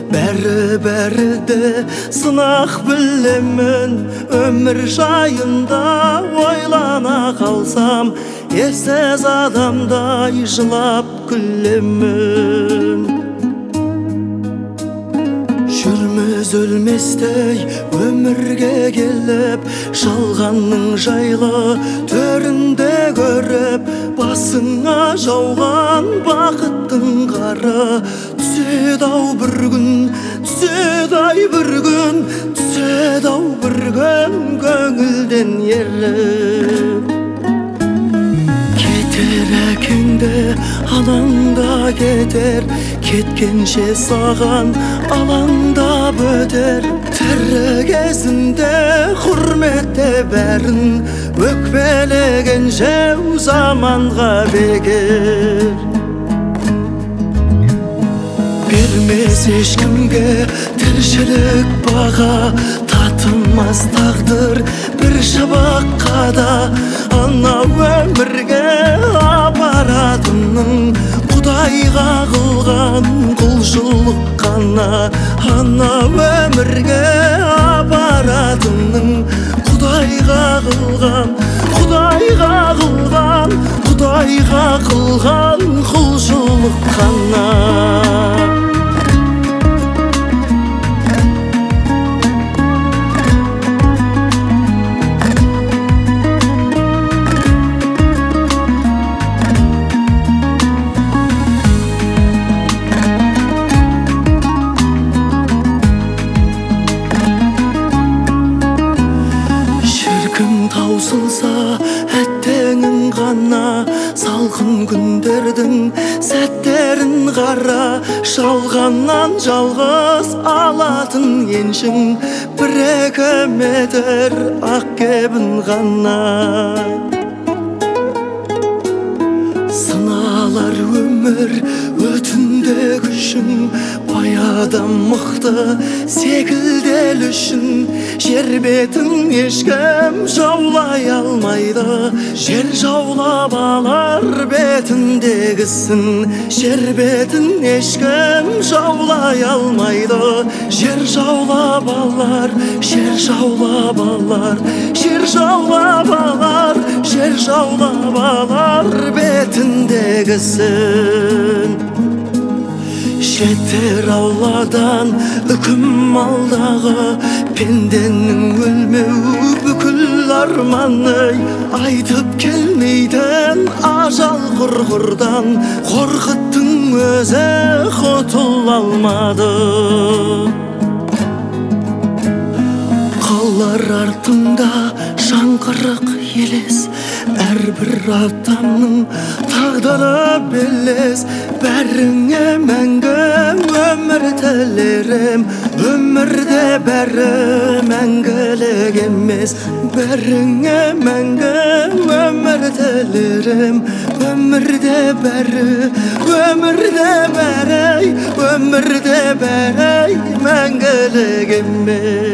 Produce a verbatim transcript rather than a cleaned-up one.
Бәрі-бәрі сынақ білемін, өмір жайында ойлана қалсам, ерсіз адамдай жылап күлемін. Жүрміз өлместей өмірге келіп, жалғанның жайлы төрінде көріп, басыңа жауған бақыттың қары түседі-ау бір күн, түседі-ай бір күн, түседі-ау бір күн көңілден еріп. Кетер әкеңді алаңда кетер, кеткенше саған алаңдап өтер. Тірі кезінде құрметте бәрін, өкпелеген жау заманға бекер. Бермес ешкімге тіршілік баға, татымас тағдыр бір шабаққа да. Ана өмірге апаратының Құдайға қылған құлшылық қана. Ана өмірге апаратының Құдайға қылған, Құдайға қылған, Құдайға қылған құлшылық қана. Таусылса әттеңің ғана, салқын күндердің сәттерін қара. Жалғаннан жалғыз алатын еншің бір-екі метр ақ кебін ғана. Сыналар өмір өтінде күшің, баядан мықты секілдел үшін. Жер бетін ешкім жаулай алмайды, жер жаулап алар бетіндегісін. Жер бетін ешкім жаулай алмайды, жер жаулап алар, жер жаулап алар, жер жаулап алар, жер жаулап алар бетіндегісін. Жетер Алладан үкім алдағы, пенденің өлмеу бүкіл арманы. Айтып келмейтін ажал құрғырдан, қорқыттың өзі құтыла алмады. Қалар артында жаңғырық елес, әрбір адамның тағдыры белес. Бәріңе мәңгі өмір тілерім, өмірде бәрі мәңгілік емес. Бәріңе мәңгі өмір тілерім, өмірде бәрі, өмірде бәрі, өмірде бәрі мәңгілік емес.